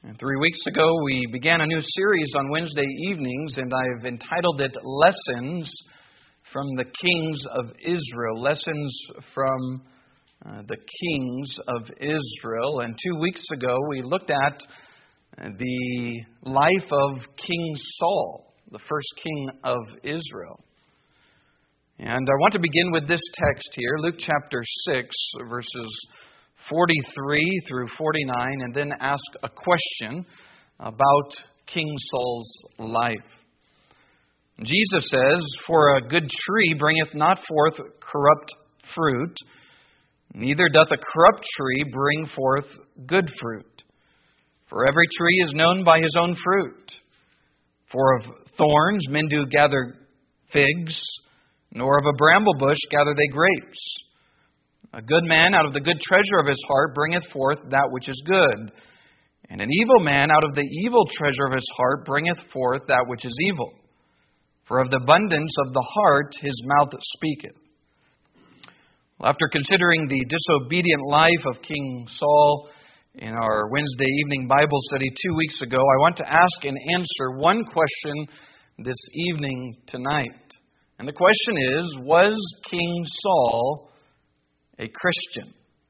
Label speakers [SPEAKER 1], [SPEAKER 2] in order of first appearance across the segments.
[SPEAKER 1] And 3 weeks ago, we began a new series on Wednesday evenings, and I've entitled it Lessons from the Kings of Israel. Lessons from the Kings of Israel. And 2 weeks ago, we looked at the life of King Saul, the first king of Israel. And I want to begin with this text here, Luke chapter 6, verses 43 through 49, and then ask a question about King Saul's life. Jesus says, "For a good tree bringeth not forth corrupt fruit, neither doth a corrupt tree bring forth good fruit. For every tree is known by his own fruit. For of thorns men do gather figs, nor of a bramble bush gather they grapes. A good man out of the good treasure of his heart bringeth forth that which is good, and an evil man out of the evil treasure of his heart bringeth forth that which is evil. For of the abundance of the heart his mouth speaketh." Well, after considering the disobedient life of King Saul in our Wednesday evening Bible study 2 weeks ago, I want to ask and answer one question this evening tonight. And the question is, was King Saul a Christian?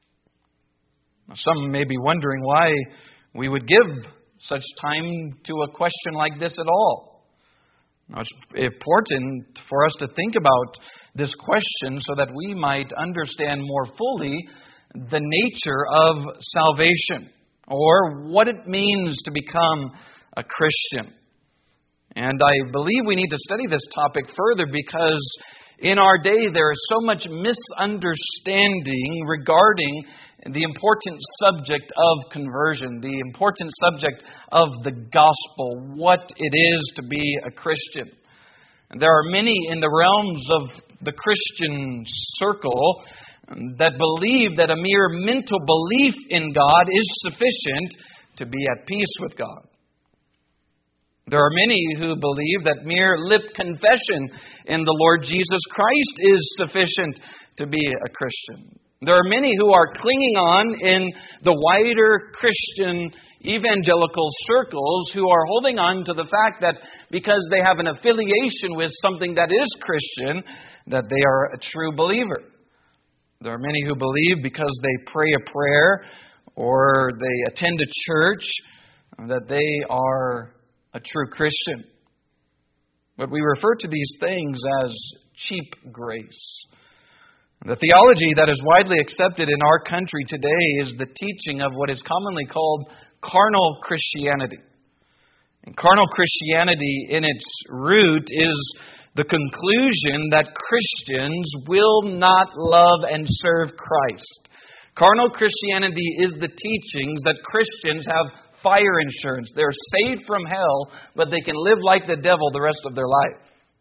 [SPEAKER 1] Now, some may be wondering why we would give such time to a question like this at all. Now, it's important for us to think about this question so that we might understand more fully the nature of salvation, or what it means to become a Christian. And I believe we need to study this topic further because in our day there is so much misunderstanding regarding the important subject of conversion, the important subject of the gospel, what it is to be a Christian. And there are many in the realms of the Christian circle that believe that a mere mental belief in God is sufficient to be at peace with God. There are many who believe that mere lip confession in the Lord Jesus Christ is sufficient to be a Christian. There are many who are clinging on in the wider Christian evangelical circles who are holding on to the fact that because they have an affiliation with something that is Christian, that they are a true believer. There are many who believe because they pray a prayer or they attend a church that they are a true Christian. But we refer to these things as cheap grace. The theology that is widely accepted in our country today is the teaching of what is commonly called carnal Christianity. And carnal Christianity in its root is the conclusion that Christians will not love and serve Christ. Carnal Christianity is the teachings that Christians have fire insurance. They're saved from hell, but they can live like the devil the rest of their life.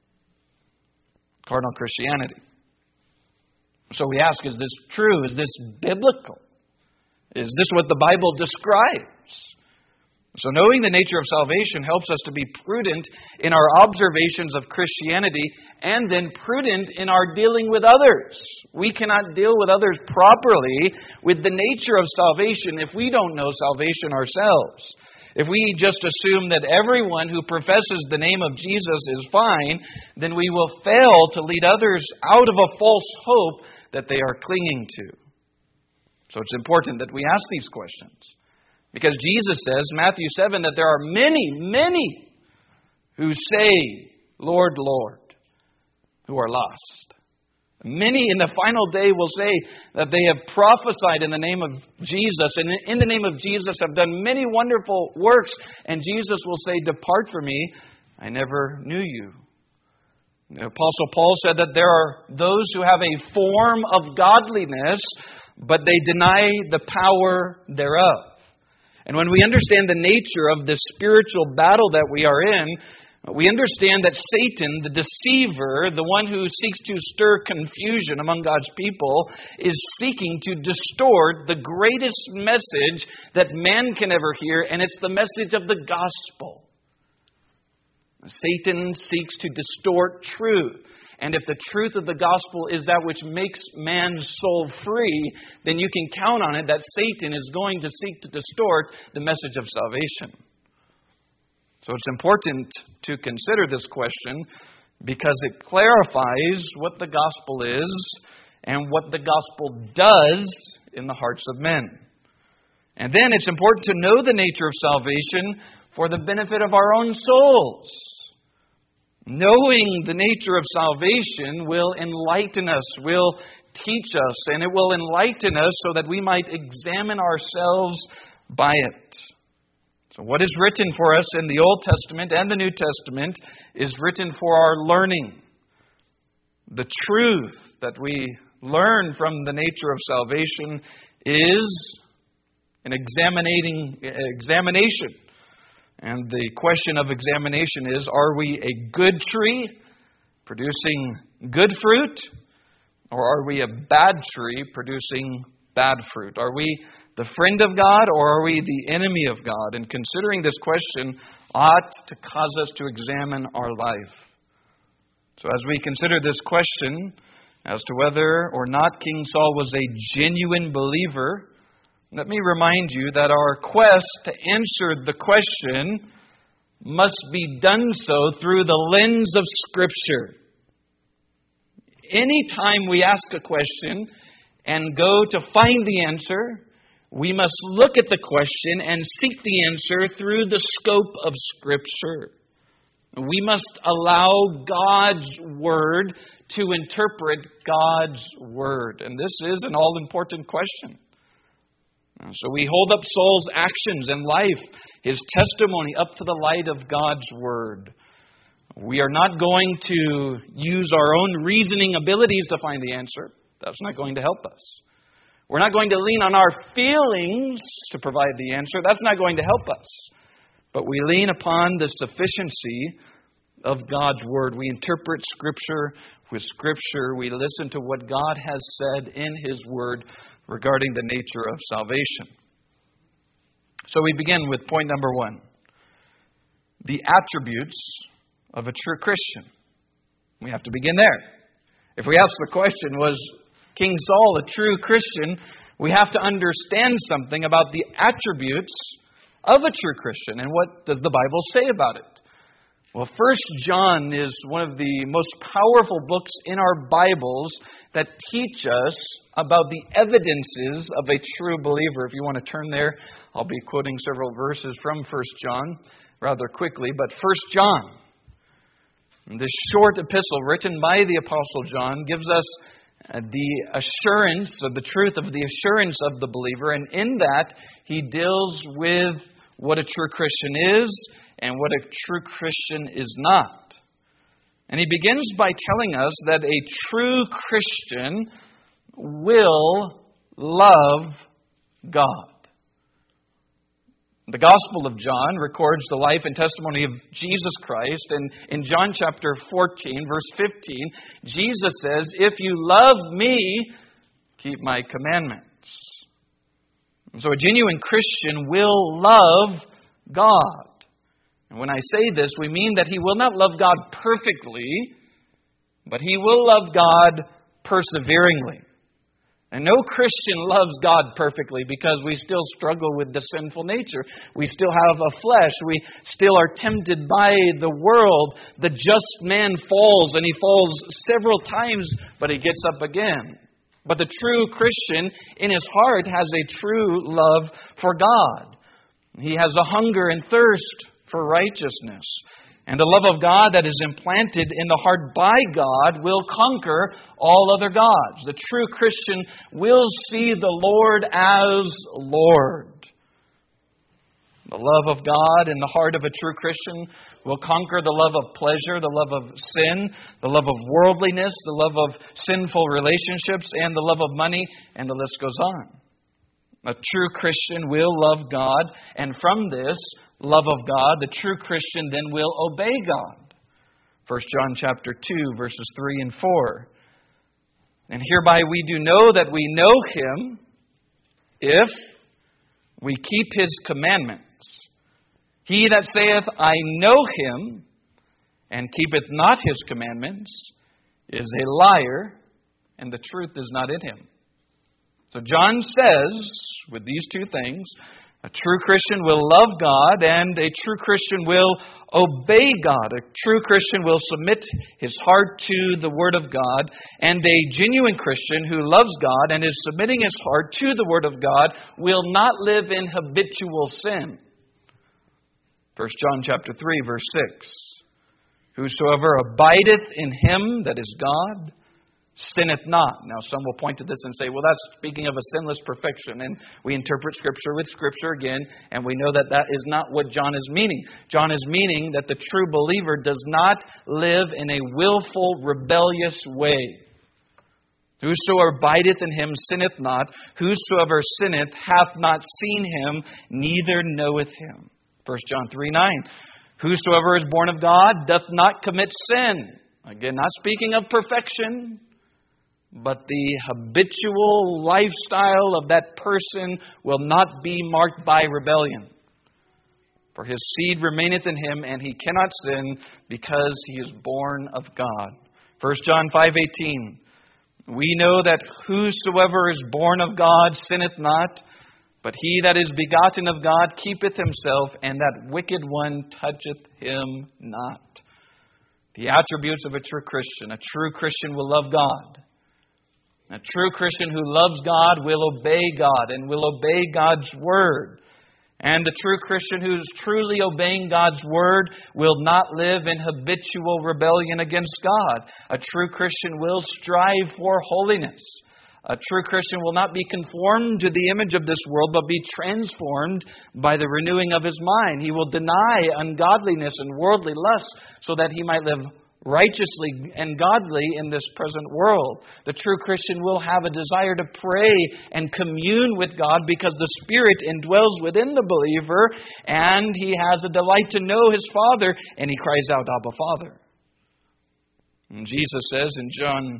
[SPEAKER 1] Carnal Christianity. So we ask, is this true? Is this biblical? Is this what the Bible describes? So knowing the nature of salvation helps us to be prudent in our observations of Christianity and then prudent in our dealing with others. We cannot deal with others properly with the nature of salvation if we don't know salvation ourselves. If we just assume that everyone who professes the name of Jesus is fine, then we will fail to lead others out of a false hope that they are clinging to. So it's important that we ask these questions. Because Jesus says, Matthew 7, that there are many who say, "Lord, Lord," who are lost. Many in the final day will say that they have prophesied in the name of Jesus, and in the name of Jesus have done many wonderful works, and Jesus will say, "Depart from me, I never knew you." The Apostle Paul said that there are those who have a form of godliness, but they deny the power thereof. And when we understand the nature of the spiritual battle that we are in, we understand that Satan, the deceiver, the one who seeks to stir confusion among God's people, is seeking to distort the greatest message that man can ever hear, and it's the message of the gospel. Satan seeks to distort truth. And if the truth of the gospel is that which makes man's soul free, then you can count on it that Satan is going to seek to distort the message of salvation. So it's important to consider this question because it clarifies what the gospel is and what the gospel does in the hearts of men. And then it's important to know the nature of salvation for the benefit of our own souls. Knowing the nature of salvation will enlighten us, will teach us, and it will enlighten us so that we might examine ourselves by it. So what is written for us in the Old Testament and the New Testament is written for our learning. The truth that we learn from the nature of salvation is an examination. And the question of examination is, are we a good tree producing good fruit? Or are we a bad tree producing bad fruit? Are we the friend of God or are we the enemy of God? And considering this question ought to cause us to examine our life. So as we consider this question as to whether or not King Saul was a genuine believer, let me remind you that our quest to answer the question must be done so through the lens of Scripture. Anytime we ask a question and go to find the answer, we must look at the question and seek the answer through the scope of Scripture. We must allow God's Word to interpret God's Word. And this is an all-important question. So we hold up Saul's actions and life, his testimony, up to the light of God's Word. We are not going to use our own reasoning abilities to find the answer. That's not going to help us. We're not going to lean on our feelings to provide the answer. That's not going to help us. But we lean upon the sufficiency of God's Word. We interpret Scripture with Scripture. We listen to what God has said in His Word regarding the nature of salvation. So we begin with point number 1. The attributes of a true Christian. We have to begin there. If we ask the question, was King Saul a true Christian? We have to understand something about the attributes of a true Christian. And what does the Bible say about it? Well, 1 John is one of the most powerful books in our Bibles that teach us about the evidences of a true believer. If you want to turn there, I'll be quoting several verses from 1 John rather quickly. But 1 John, this short epistle written by the Apostle John, gives us the assurance of the truth of the assurance of the believer. And in that, he deals with what a true Christian is and what a true Christian is not. And he begins by telling us that a true Christian will love God. The Gospel of John records the life and testimony of Jesus Christ. And in John chapter 14, verse 15, Jesus says, "If you love me, keep my commandments." And so a genuine Christian will love God. And when I say this, we mean that he will not love God perfectly, but he will love God perseveringly. And no Christian loves God perfectly because we still struggle with the sinful nature. We still have a flesh. We still are tempted by the world. The just man falls, and he falls several times, but he gets up again. But the true Christian in his heart has a true love for God. He has a hunger and thirst for righteousness. And the love of God that is implanted in the heart by God will conquer all other gods. The true Christian will see the Lord as Lord. The love of God in the heart of a true Christian will conquer the love of pleasure, the love of sin, the love of worldliness, the love of sinful relationships, and the love of money, and the list goes on. A true Christian will love God, and from this love of God, the true Christian then will obey God. 1 John chapter 2, verses 3 and 4. And hereby we do know that we know Him if we keep His commandments. He that saith, I know Him, and keepeth not his commandments is a liar, and the truth is not in him. So John says, with these two things, a true Christian will love God, and a true Christian will obey God. A true Christian will submit his heart to the Word of God, and a genuine Christian who loves God and is submitting his heart to the Word of God will not live in habitual sin. 1 John chapter 3, verse 6. Whosoever abideth in him, that is God, sinneth not. Now some will point to this and say, well, that's speaking of a sinless perfection. And we interpret Scripture with Scripture again, and we know that that is not what John is meaning. John is meaning that the true believer does not live in a willful, rebellious way. Whosoever abideth in him sinneth not. Whosoever sinneth hath not seen him, neither knoweth him. 1 John 3:9. Whosoever is born of God doth not commit sin. Again, not speaking of perfection, but the habitual lifestyle of that person will not be marked by rebellion. For his seed remaineth in him, and he cannot sin because he is born of God. 1 John 5:18. We know that whosoever is born of God sinneth not, but he that is begotten of God keepeth himself, and that wicked one toucheth him not. The attributes of a true Christian. A true Christian will love God. A true Christian who loves God will obey God and will obey God's Word. And the true Christian who is truly obeying God's Word will not live in habitual rebellion against God. A true Christian will strive for holiness. A true Christian will not be conformed to the image of this world, but be transformed by the renewing of his mind. He will deny ungodliness and worldly lust so that he might live righteously and godly in this present world. The true Christian will have a desire to pray and commune with God because the Spirit indwells within the believer, and he has a delight to know his Father, and he cries out, Abba, Father. And Jesus says in John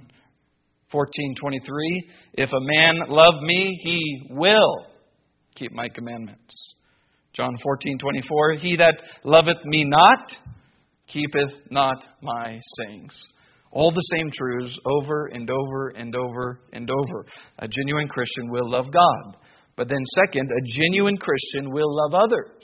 [SPEAKER 1] 14:23, if a man love me, he will keep my commandments. John 14:24, he that loveth me not, keepeth not my sayings. All the same truths over and over and over and over. A genuine Christian will love God. But then second, a genuine Christian will love others.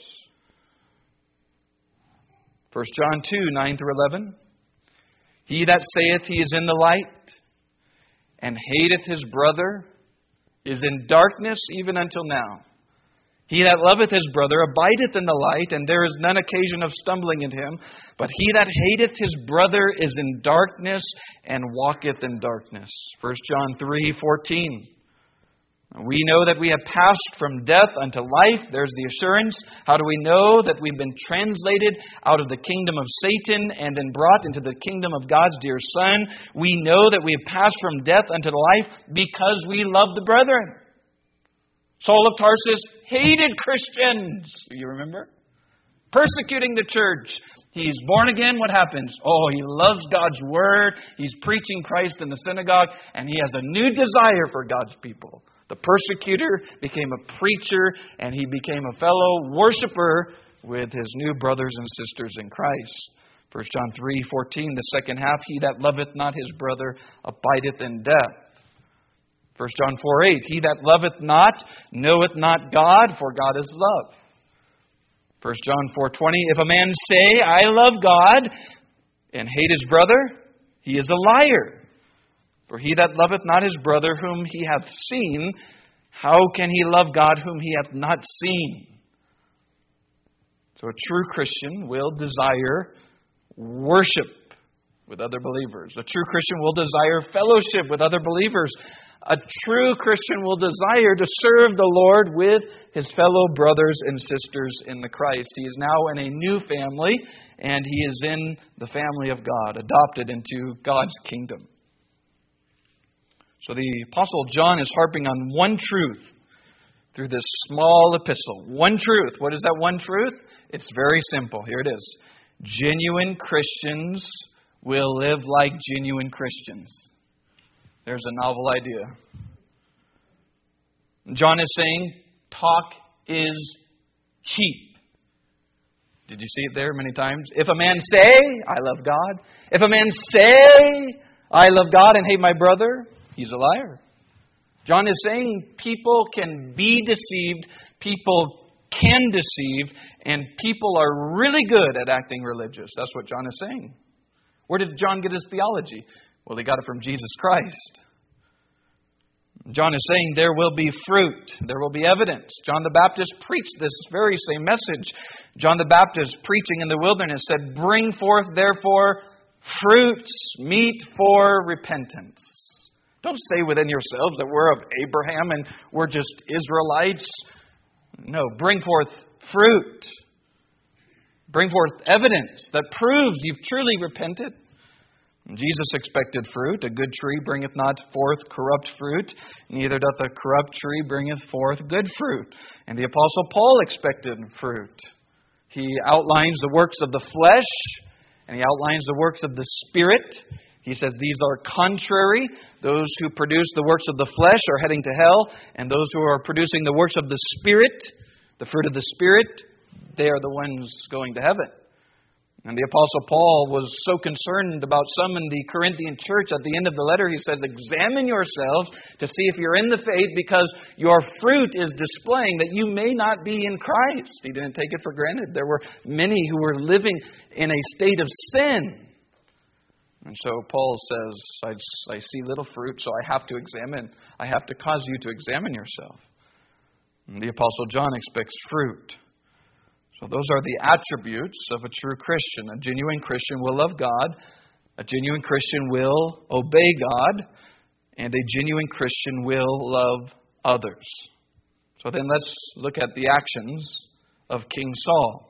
[SPEAKER 1] 1 John 2:9-11. He that saith he is in the light, and hateth his brother, is in darkness even until now. He that loveth his brother abideth in the light, and there is none occasion of stumbling in him. But he that hateth his brother is in darkness, and walketh in darkness. 1 John 3:14. We know that we have passed from death unto life. There's the assurance. How do we know that we've been translated out of the kingdom of Satan and then brought into the kingdom of God's dear Son? We know that we have passed from death unto life because we love the brethren. Saul of Tarsus hated Christians. You remember? Persecuting the church. He's born again. What happens? Oh, he loves God's Word. He's preaching Christ in the synagogue, and he has a new desire for God's people. The persecutor became a preacher, and he became a fellow worshiper with his new brothers and sisters in Christ. 1 John 3:14, the second half, he that loveth not his brother abideth in death. 1 John 4:8, he that loveth not knoweth not God, for God is love. 1 John 4:20, if a man say, I love God, and hate his brother, he is a liar. For he that loveth not his brother whom he hath seen, how can he love God whom he hath not seen? So a true Christian will desire worship with other believers. A true Christian will desire fellowship with other believers. A true Christian will desire to serve the Lord with his fellow brothers and sisters in the Christ. He is now in a new family, and he is in the family of God, adopted into God's kingdom. So the Apostle John is harping on one truth through this small epistle. One truth. What is that one truth? It's very simple. Here it is. Genuine Christians will live like genuine Christians. There's a novel idea. John is saying, talk is cheap. Did you see it there many times? If a man say, I love God. If a man say, I love God and hate my brother, he's a liar. John is saying people can be deceived, people can deceive, and people are really good at acting religious. That's what John is saying. Where did John get his theology? Well, he got it from Jesus Christ. John is saying there will be fruit. There will be evidence. John the Baptist preached this very same message. John the Baptist, preaching in the wilderness, said, bring forth, therefore, fruits, meet for repentance. Don't say within yourselves that we're of Abraham and we're just Israelites. No, bring forth fruit. Bring forth evidence that proves you've truly repented. Jesus expected fruit. A good tree bringeth not forth corrupt fruit, neither doth a corrupt tree bringeth forth good fruit. And the Apostle Paul expected fruit. He outlines the works of the flesh, and he outlines the works of the Spirit. He says these are contrary. Those who produce the works of the flesh are heading to hell, and those who are producing the works of the Spirit, the fruit of the Spirit, they are the ones going to heaven. And the Apostle Paul was so concerned about some in the Corinthian church. At the end of the letter, he says, examine yourselves to see if you're in the faith, because your fruit is displaying that you may not be in Christ. He didn't take it for granted. There were many who were living in a state of sin. And so Paul says, I see little fruit, so I have to examine. I have to cause you to examine yourself. And the Apostle John expects fruit. So those are the attributes of a true Christian. A genuine Christian will love God. A genuine Christian will obey God. And a genuine Christian will love others. So then let's look at the actions of King Saul.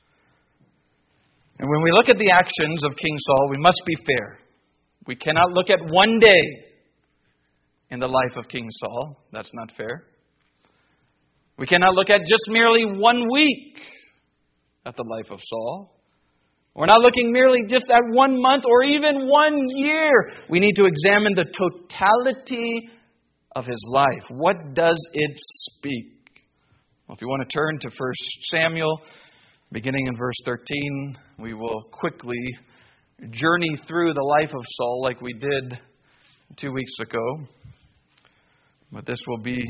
[SPEAKER 1] And when we look at the actions of King Saul, we must be fair. We cannot look at one day in the life of King Saul. That's not fair. We cannot look at just merely 1 week at the life of Saul. We're not looking merely just at 1 month or even 1 year. We need to examine the totality of his life. What does it speak? Well, if you want to turn to 1 Samuel, beginning in verse 13, we will quickly journey through the life of Saul like we did 2 weeks ago. But this will be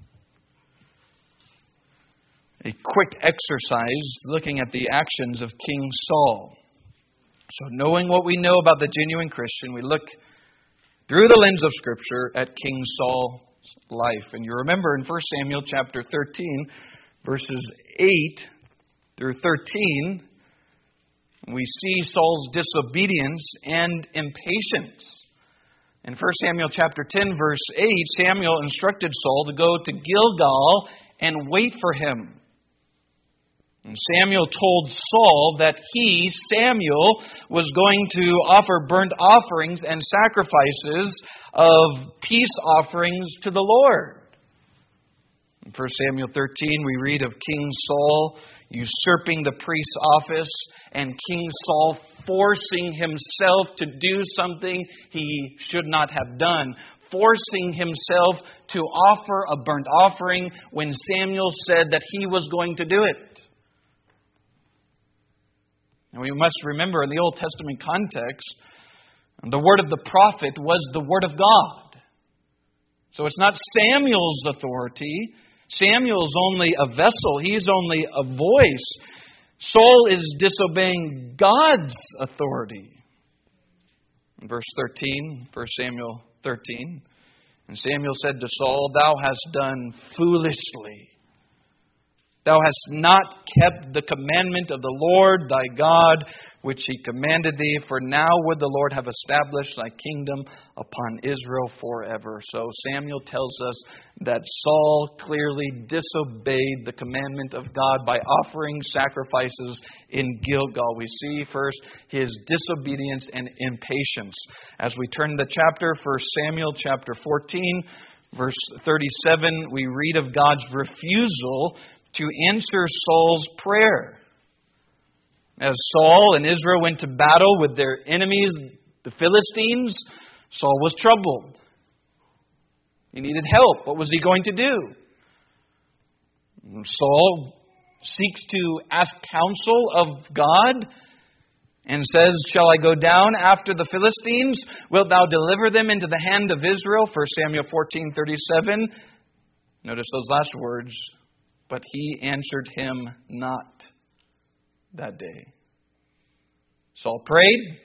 [SPEAKER 1] a quick exercise looking at the actions of King Saul. So knowing what we know about the genuine Christian, we look through the lens of Scripture at King Saul's life. And you remember in 1 Samuel chapter 13, verses 8 through 13, we see Saul's disobedience and impatience. In 1 Samuel chapter 10, verse 8, Samuel instructed Saul to go to Gilgal and wait for him. And Samuel told Saul that he, Samuel, was going to offer burnt offerings and sacrifices of peace offerings to the Lord. In 1 Samuel 13, we read of King Saul usurping the priest's office and King Saul forcing himself to do something he should not have done, forcing himself to offer a burnt offering when Samuel said that he was going to do it. And we must remember in the Old Testament context, the word of the prophet was the word of God. So it's not Samuel's authority. Samuel's only a vessel. He's only a voice. Saul is disobeying God's authority. In verse 13, 1 Samuel 13, and Samuel said to Saul, "Thou hast done foolishly. Thou hast not kept the commandment of the Lord thy God, which he commanded thee. For now would the Lord have established thy kingdom upon Israel forever." So Samuel tells us that Saul clearly disobeyed the commandment of God by offering sacrifices in Gilgal. We see first his disobedience and impatience. As we turn the chapter, 1 Samuel chapter 14, verse 37, we read of God's refusal to answer Saul's prayer. As Saul and Israel went to battle with their enemies, the Philistines, Saul was troubled. He needed help. What was he going to do? Saul seeks to ask counsel of God and says, "Shall I go down after the Philistines? Wilt thou deliver them into the hand of Israel?" 1 Samuel 14:37. Notice those last words. But he answered him not that day. Saul prayed.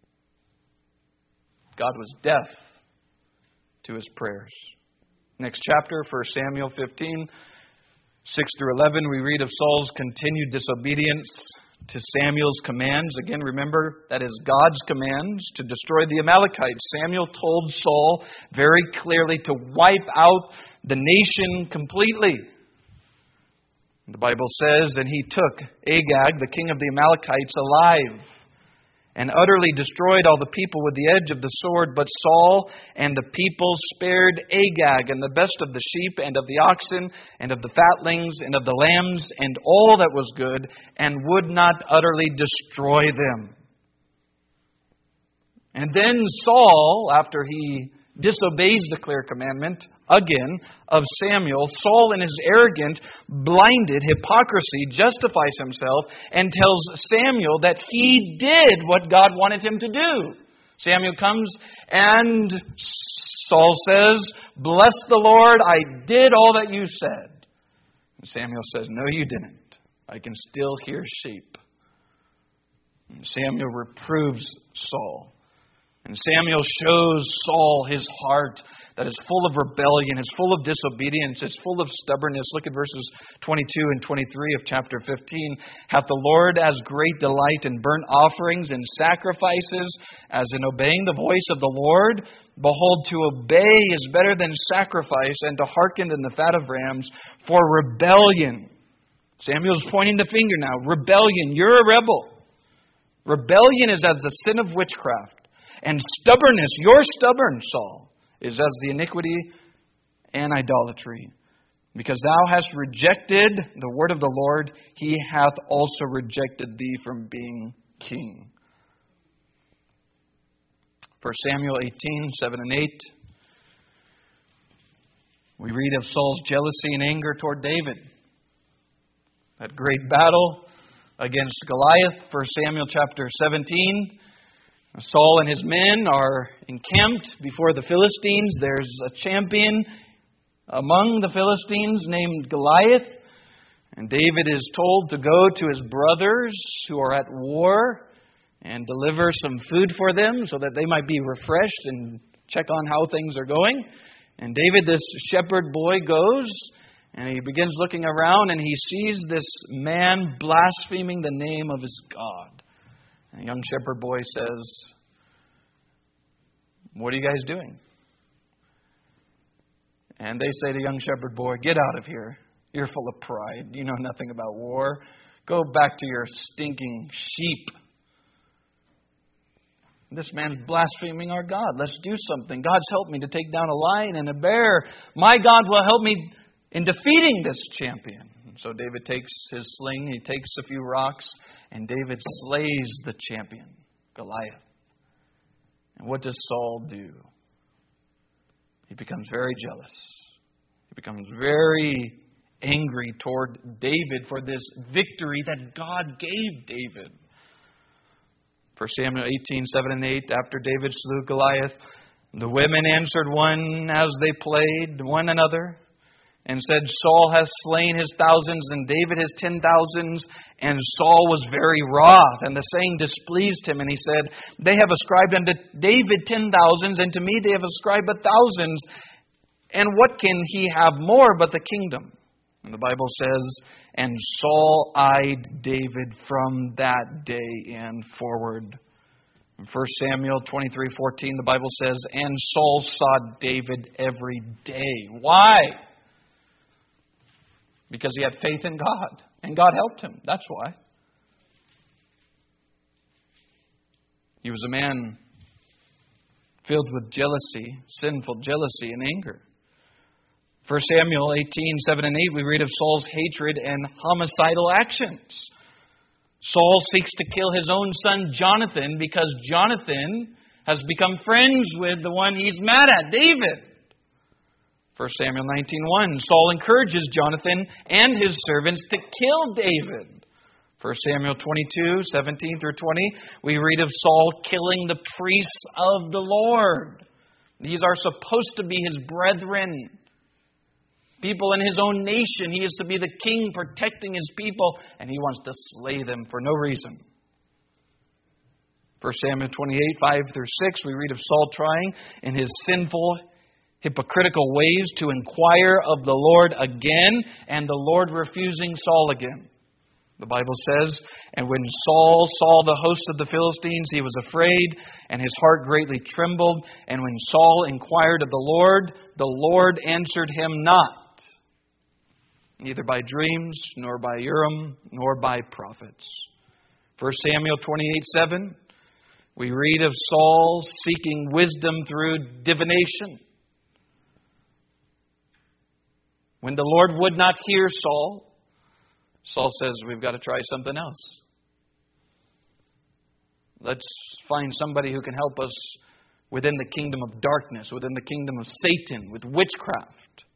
[SPEAKER 1] God was deaf to his prayers. Next chapter, 1 Samuel 15, 6 through 11, we read of Saul's continued disobedience to Samuel's commands. Again, remember, that is God's commands to destroy the Amalekites. Samuel told Saul very clearly to wipe out the nation completely. The Bible says, "And he took Agag, the king of the Amalekites, alive, and utterly destroyed all the people with the edge of the sword. But Saul and the people spared Agag, and the best of the sheep, and of the oxen, and of the fatlings, and of the lambs, and all that was good, and would not utterly destroy them." And then Saul, after he disobeys the clear commandment, again, of Samuel, Saul in his arrogant, blinded hypocrisy justifies himself and tells Samuel that he did what God wanted him to do. Samuel comes and Saul says, "Bless the Lord, I did all that you said." And Samuel says, "No, you didn't. I can still hear sheep." And Samuel reproves Saul. And Samuel shows Saul his heart that is full of rebellion, is full of disobedience, is full of stubbornness. Look at verses 22 and 23 of chapter 15. "Hath the Lord as great delight in burnt offerings and sacrifices as in obeying the voice of the Lord? Behold, to obey is better than sacrifice, and to hearken than the fat of rams. For rebellion," Samuel's pointing the finger now, "rebellion, you're a rebel. Rebellion is as the sin of witchcraft. And stubbornness, you're stubborn, Saul, is as the iniquity and idolatry. Because thou hast rejected the word of the Lord, he hath also rejected thee from being king." 1 Samuel 18, 7 and 8. We read of Saul's jealousy and anger toward David. That great battle against Goliath, 1 Samuel chapter 17. Saul and his men are encamped before the Philistines. There's a champion among the Philistines named Goliath. And David is told to go to his brothers who are at war and deliver some food for them so that they might be refreshed and check on how things are going. And David, this shepherd boy, goes and he begins looking around and he sees this man blaspheming the name of his God. And the young shepherd boy says, "What are you guys doing?" And they say to young shepherd boy, "Get out of here. You're full of pride. You know nothing about war. Go back to your stinking sheep. This man's blaspheming our God. Let's do something. God's helped me to take down a lion and a bear. My God will help me in defeating this champion." So David takes his sling, he takes a few rocks, and David slays the champion, Goliath. And what does Saul do? He becomes very jealous. He becomes very angry toward David for this victory that God gave David. 1 Samuel 18, 7 and 8, after David slew Goliath, the women answered one as they played one another, and said, "Saul hath slain his thousands, and David his 10,000s. And Saul was very wroth, and the saying displeased him. And he said, They have ascribed unto David 10,000s, and to me they have ascribed 1,000s. And what can he have more but the kingdom?" And the Bible says, "And Saul eyed David from that day and forward." In 1 Samuel 23:14, the Bible says, "And Saul sought David every day." Why? Because he had faith in God. And God helped him. That's why. He was a man filled with jealousy, sinful jealousy and anger. 1 Samuel 18, 7 and 8, we read of Saul's hatred and homicidal actions. Saul seeks to kill his own son Jonathan because Jonathan has become friends with the one he's mad at, David. 1 Samuel 19:1, Saul encourages Jonathan and his servants to kill David. 1 Samuel 22:17 through 20, we read of Saul killing the priests of the Lord. These are supposed to be his brethren. People in his own nation. He is to be the king protecting his people, and he wants to slay them for no reason. 1 Samuel 28:5 through 6, we read of Saul trying in his sinful, hypocritical ways to inquire of the Lord again, and the Lord refusing Saul again. The Bible says, and when Saul saw the host of the Philistines, he was afraid, and his heart greatly trembled. And when Saul inquired of the Lord answered him not, neither by dreams, nor by Urim, nor by prophets. 1 Samuel 28:7, we read of Saul seeking wisdom through divination. When the Lord would not hear Saul, Saul says, we've got to try something else. Let's find somebody who can help us within the kingdom of darkness, within the kingdom of Satan, with witchcraft.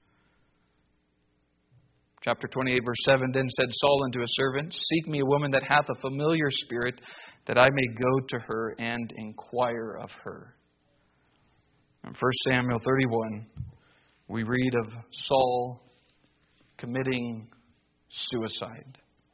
[SPEAKER 1] Chapter 28, verse 7, then said Saul unto his servant, seek me a woman that hath a familiar spirit, that I may go to her and inquire of her. In 1 Samuel 31, we read of Saul committing suicide.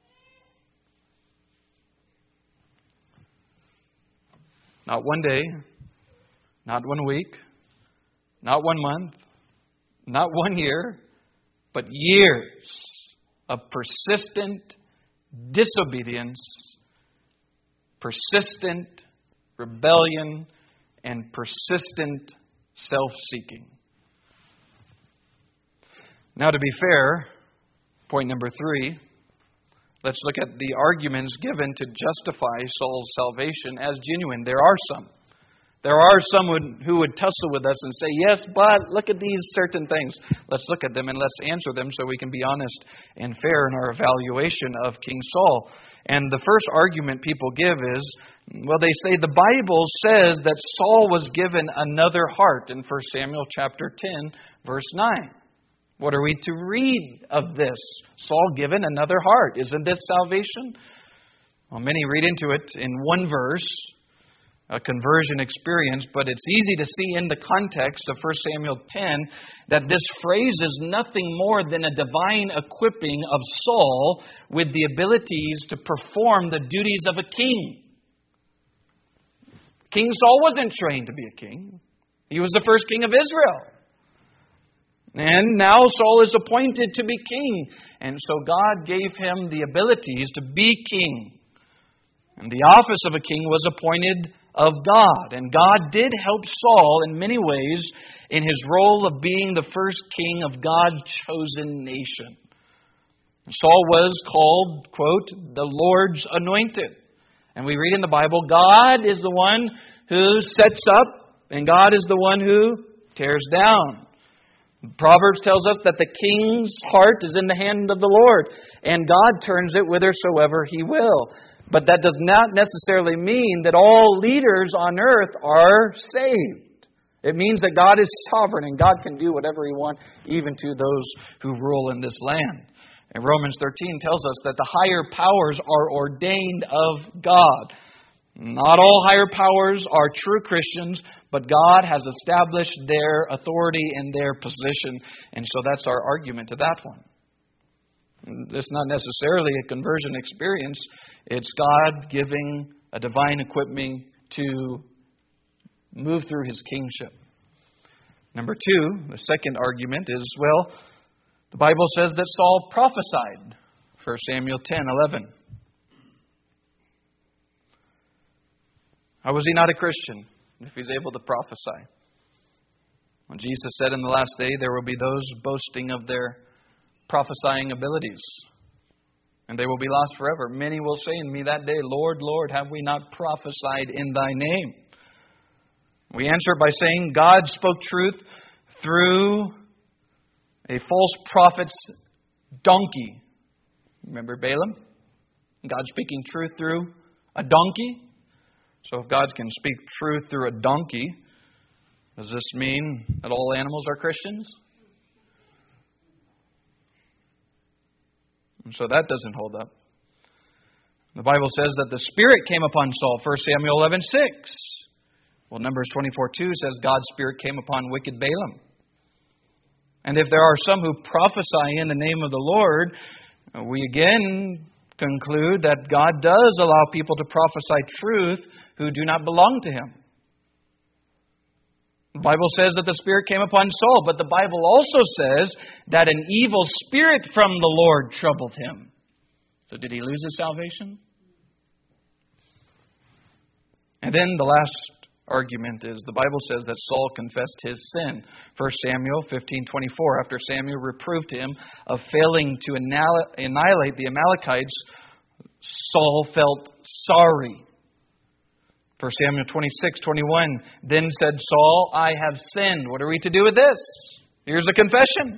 [SPEAKER 1] Not one day, not 1 week, not 1 month, not 1 year, but years of persistent disobedience, persistent rebellion, and persistent self-seeking. Now, to be fair, point number 3, let's look at the arguments given to justify Saul's salvation as genuine. There are some. There are some who would tussle with us and say, yes, but look at these certain things. Let's look at them and let's answer them so we can be honest and fair in our evaluation of King Saul. And the first argument people give is, well, they say the Bible says that Saul was given another heart in 1 Samuel chapter 10, verse 9. What are we to read of this? Saul given another heart. Isn't this salvation? Well, many read into it in one verse, a conversion experience, but it's easy to see in the context of 1 Samuel 10 that this phrase is nothing more than a divine equipping of Saul with the abilities to perform the duties of a king. King Saul wasn't trained to be a king. He was the first king of Israel. And now Saul is appointed to be king. And so God gave him the abilities to be king. And the office of a king was appointed of God. And God did help Saul in many ways in his role of being the first king of God's chosen nation. Saul was called, quote, the Lord's anointed. And we read in the Bible, God is the one who sets up, and God is the one who tears down. Proverbs tells us that the king's heart is in the hand of the Lord, and God turns it whithersoever He will. But that does not necessarily mean that all leaders on earth are saved. It means that God is sovereign, and God can do whatever He wants, even to those who rule in this land. And Romans 13 tells us that the higher powers are ordained of God. Not all higher powers are true Christians, but God has established their authority and their position. And so that's our argument to that one. It's not necessarily a conversion experience. It's God giving a divine equipping to move through His kingship. Number 2, the second argument is, well, the Bible says that Saul prophesied. 1 Samuel 10:11. How was he not a Christian if he's able to prophesy? When Jesus said in the last day, there will be those boasting of their prophesying abilities, and they will be lost forever. Many will say in me that day, Lord, Lord, have we not prophesied in Thy name? We answer by saying God spoke truth through a false prophet's donkey. Remember Balaam? God speaking truth through a donkey. So if God can speak truth through a donkey, does this mean that all animals are Christians? And so that doesn't hold up. The Bible says that the Spirit came upon Saul, 1 Samuel 11:6. Well, Numbers 24:2 says God's Spirit came upon wicked Balaam. And if there are some who prophesy in the name of the Lord, we again conclude that God does allow people to prophesy truth who do not belong to Him. The Bible says that the Spirit came upon Saul, but the Bible also says that an evil spirit from the Lord troubled him. So did he lose his salvation? And then the last argument is the Bible says that Saul confessed his sin. 1 Samuel 15:24, after Samuel reproved him of failing to annihilate the Amalekites, Saul felt sorry. 1 Samuel 26:21, then said Saul, I have sinned. What are we to do with this? Here's a confession.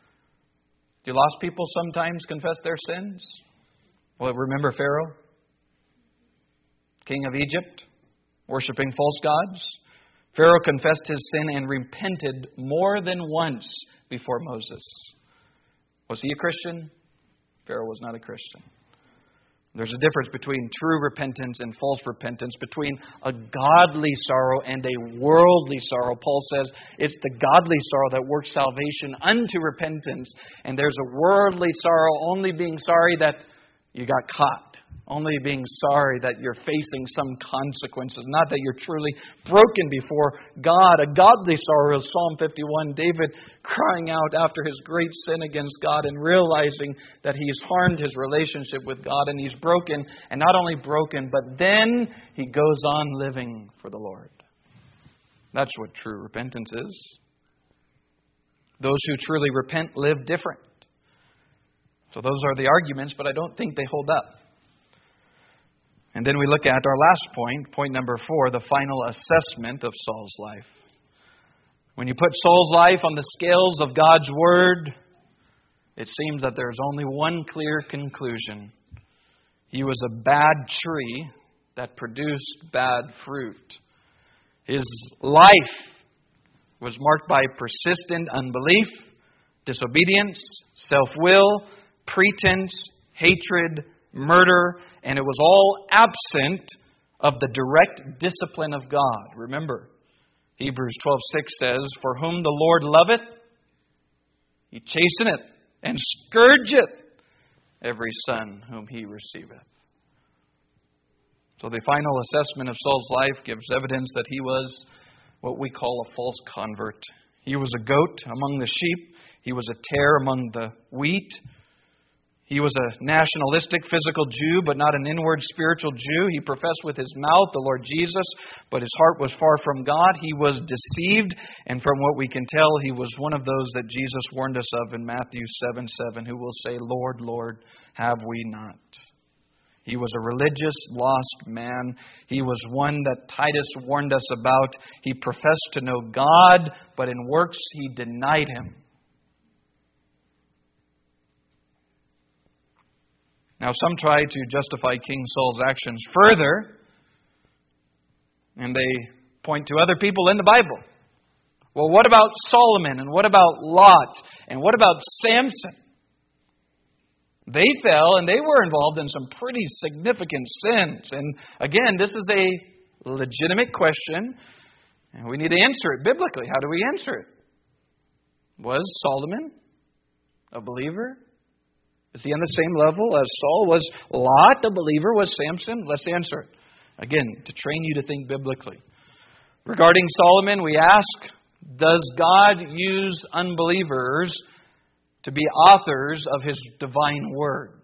[SPEAKER 1] Do lost people sometimes confess their sins? Well, remember Pharaoh, king of Egypt, worshiping false gods? Pharaoh confessed his sin and repented more than once before Moses. Was he a Christian? Pharaoh was not a Christian. There's a difference between true repentance and false repentance, between a godly sorrow and a worldly sorrow. Paul says it's the godly sorrow that works salvation unto repentance. And there's a worldly sorrow, only being sorry that you got caught. Only being sorry that you're facing some consequences. Not that you're truly broken before God. A godly sorrow is Psalm 51. David crying out after his great sin against God and realizing that he's harmed his relationship with God and he's broken. And not only broken, but then he goes on living for the Lord. That's what true repentance is. Those who truly repent live different. So those are the arguments, but I don't think they hold up. And then we look at our last point, point number 4, the final assessment of Saul's life. When you put Saul's life on the scales of God's Word, it seems that there's only one clear conclusion. He was a bad tree that produced bad fruit. His life was marked by persistent unbelief, disobedience, self-will, pretense, hatred, murder, and it was all absent of the direct discipline of God. Remember, Hebrews 12:6 says, for whom the Lord loveth, He chasteneth and scourgeth every son whom He receiveth. So the final assessment of Saul's life gives evidence that he was what we call a false convert. He was a goat among the sheep. He was a tare among the wheat. He was a nationalistic, physical Jew, but not an inward spiritual Jew. He professed with his mouth the Lord Jesus, but his heart was far from God. He was deceived, and from what we can tell, he was one of those that Jesus warned us of in Matthew 7:7, who will say, Lord, Lord, have we not? He was a religious, lost man. He was one that Titus warned us about. He professed to know God, but in works he denied Him. Now, some try to justify King Saul's actions further, and they point to other people in the Bible. Well, what about Solomon? And what about Lot? And what about Samson? They fell, and they were involved in some pretty significant sins. And again, this is a legitimate question, and we need to answer it biblically. How do we answer it? Was Solomon a believer? Is he on the same level as Saul? Was Lot a believer? Was Samson? Let's answer it. Again, to train you to think biblically. Regarding Solomon, we ask, does God use unbelievers to be authors of His divine word?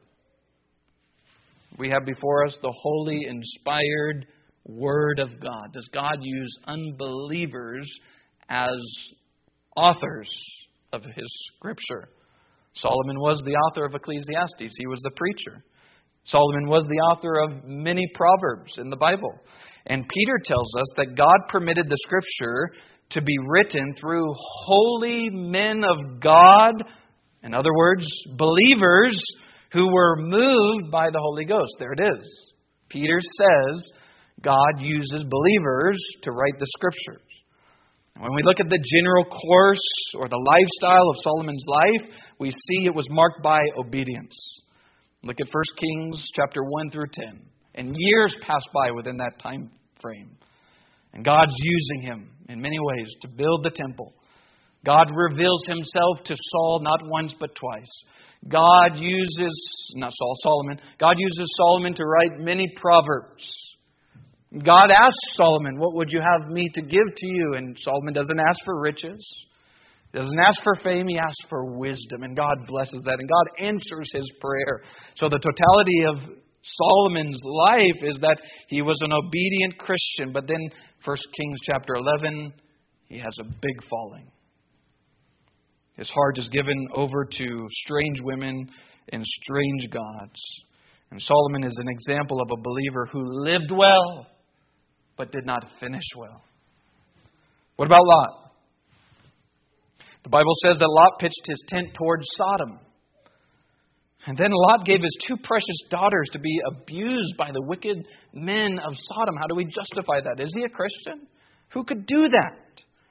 [SPEAKER 1] We have before us the holy, inspired Word of God. Does God use unbelievers as authors of His Scripture? Solomon was the author of Ecclesiastes. He was the preacher. Solomon was the author of many proverbs in the Bible. And Peter tells us that God permitted the Scripture to be written through holy men of God. In other words, believers who were moved by the Holy Ghost. There it is. Peter says God uses believers to write the Scriptures. When we look at the general course or the lifestyle of Solomon's life, we see it was marked by obedience. Look at 1 Kings chapter 1 through 10. And years pass by within that time frame. And God's using him in many ways to build the temple. God reveals himself to Saul not once but twice. God uses Solomon to write many proverbs. God asks Solomon, what would you have me to give to you? And Solomon doesn't ask for riches. He doesn't ask for fame. He asks for wisdom. And God blesses that. And God answers his prayer. So the totality of Solomon's life is that he was an obedient Christian. But then 1 Kings chapter 11, he has a big falling. His heart is given over to strange women and strange gods. And Solomon is an example of a believer who lived well, but did not finish well. What about Lot? The Bible says that Lot pitched his tent towards Sodom. And then Lot gave his two precious daughters to be abused by the wicked men of Sodom. How do we justify that? Is he a Christian? Who could do that?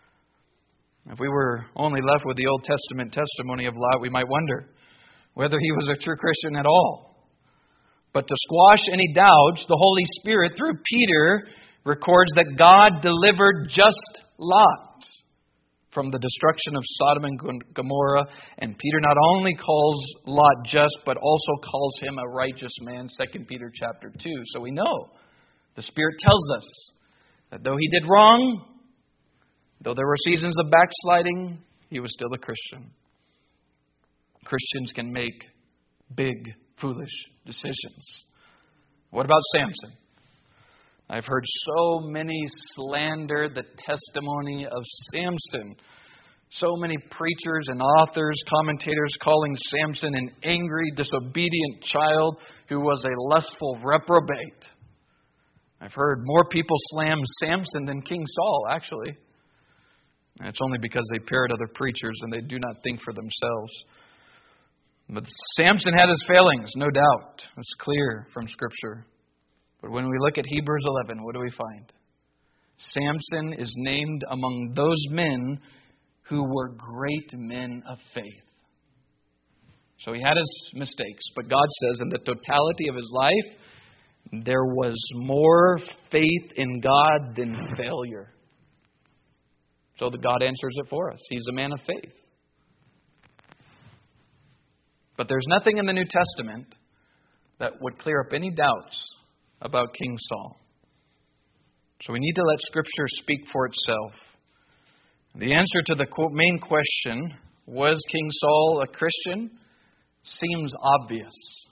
[SPEAKER 1] If we were only left with the Old Testament testimony of Lot, we might wonder whether he was a true Christian at all. But to squash any doubts, the Holy Spirit, through Peter, records that God delivered just Lot from the destruction of Sodom and Gomorrah. And Peter not only calls Lot just, but also calls him a righteous man, 2 Peter chapter 2. So we know, the Spirit tells us that though he did wrong, though there were seasons of backsliding, he was still a Christian. Christians can make big, foolish decisions. What about Samson? I've heard so many slander the testimony of Samson. So many preachers and authors, commentators calling Samson an angry, disobedient child who was a lustful reprobate. I've heard more people slam Samson than King Saul, actually. And it's only because they parrot other preachers and they do not think for themselves. But Samson had his failings, no doubt. It's clear from Scripture. But when we look at Hebrews 11, what do we find? Samson is named among those men who were great men of faith. So he had his mistakes, but God says in the totality of his life, there was more faith in God than failure. So that God answers it for us. He's a man of faith. But there's nothing in the New Testament that would clear up any doubts about King Saul. So we need to let Scripture speak for itself. The answer to the main question, was King Saul a Christian, seems obvious.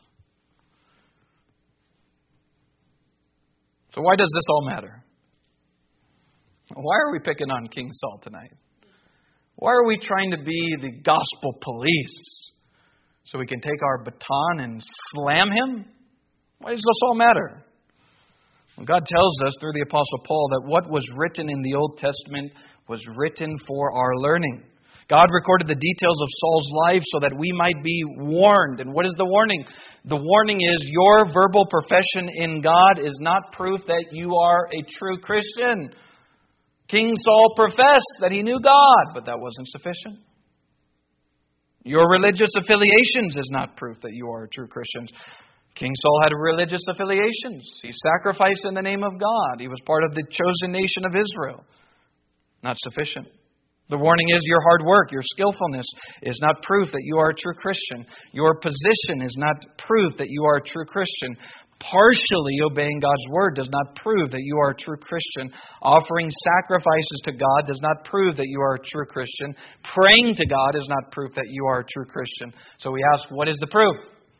[SPEAKER 1] So why does this all matter? Why are we picking on King Saul tonight? Why are we trying to be the gospel police so we can take our baton and slam him? Why does this all matter? Well, God tells us through the Apostle Paul that what was written in the Old Testament was written for our learning. God recorded the details of Saul's life so that we might be warned. And what is the warning? The warning is your verbal profession in God is not proof that you are a true Christian. King Saul professed that he knew God, but that wasn't sufficient. Your religious affiliations is not proof that you are a true Christian. King Saul had religious affiliations. He sacrificed in the name of God. He was part of the chosen nation of Israel. Not sufficient. The warning is your hard work, your skillfulness is not proof that you are a true Christian. Your position is not proof that you are a true Christian. Partially obeying God's word does not prove that you are a true Christian. Offering sacrifices to God does not prove that you are a true Christian. Praying to God is not proof that you are a true Christian. So we ask, what is the proof?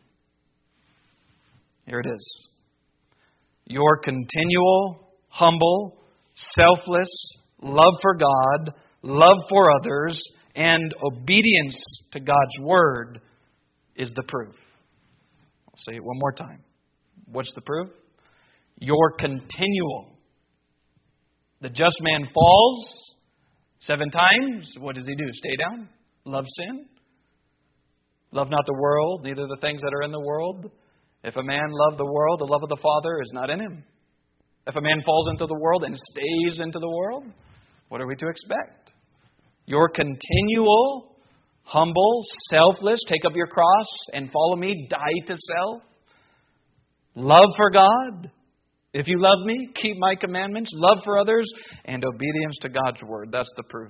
[SPEAKER 1] Here it is. Your continual, humble, selfless love for God, love for others, and obedience to God's word is the proof. I'll say it one more time. What's the proof? Your continual. The just man falls 7 times. What does he do? Stay down? Love sin? Love not the world, neither the things that are in the world. If a man love the world, the love of the Father is not in him. If a man falls into the world and stays into the world, what are we to expect? Your continual Humble, selfless, take up your cross and follow me, die to self. Love for God. If you love me, keep my commandments. Love for others and obedience to God's word. That's the proof.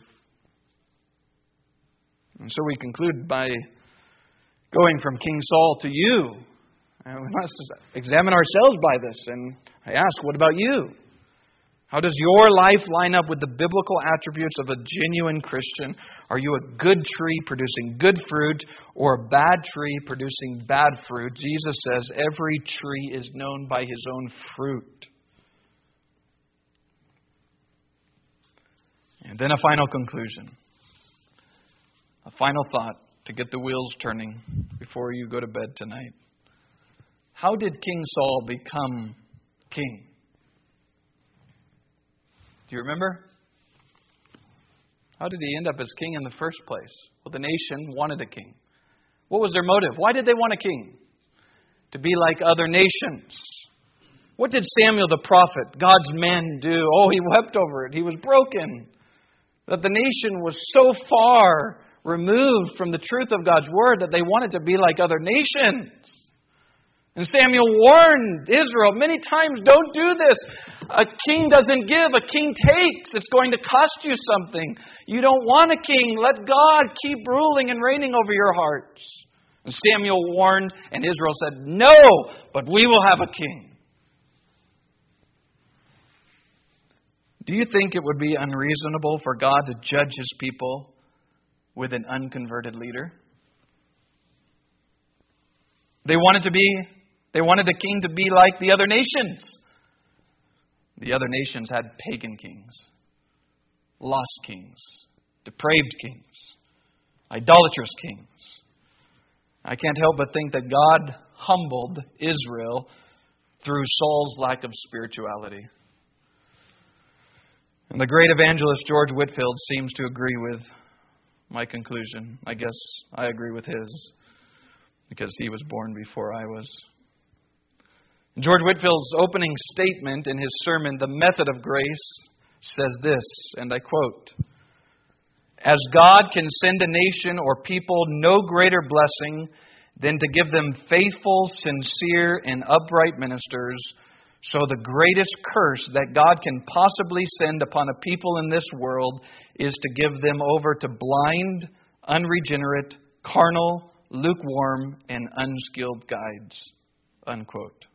[SPEAKER 1] And so we conclude by going from King Saul to you. And we must examine ourselves by this. And I ask, what about you? How does your life line up with the biblical attributes of a genuine Christian? Are you a good tree producing good fruit or a bad tree producing bad fruit? Jesus says every tree is known by his own fruit. And then a final conclusion. A final thought to get the wheels turning before you go to bed tonight. How did King Saul become king? Do you remember? How did he end up as king in the first place? Well, the nation wanted a king. What was their motive? Why did they want a king? To be like other nations. What did Samuel the prophet, God's man, do? Oh, he wept over it. He was broken. That the nation was so far removed from the truth of God's word that they wanted to be like other nations. And Samuel warned Israel many times, don't do this. A king doesn't give, a king takes. It's going to cost you something. You don't want a king. Let God keep ruling and reigning over your hearts. And Samuel warned, and Israel said, no, but we will have a king. Do you think it would be unreasonable for God to judge his people with an unconverted leader? They wanted a king to be like the other nations. The other nations had pagan kings, lost kings, depraved kings, idolatrous kings. I can't help but think that God humbled Israel through Saul's lack of spirituality. And the great evangelist George Whitefield seems to agree with my conclusion. I guess I agree with his, because he was born before I was. George Whitefield's opening statement in his sermon, The Method of Grace, says this, and I quote, "As God can send a nation or people no greater blessing than to give them faithful, sincere, and upright ministers, so the greatest curse that God can possibly send upon a people in this world is to give them over to blind, unregenerate, carnal, lukewarm, and unskilled guides." Unquote.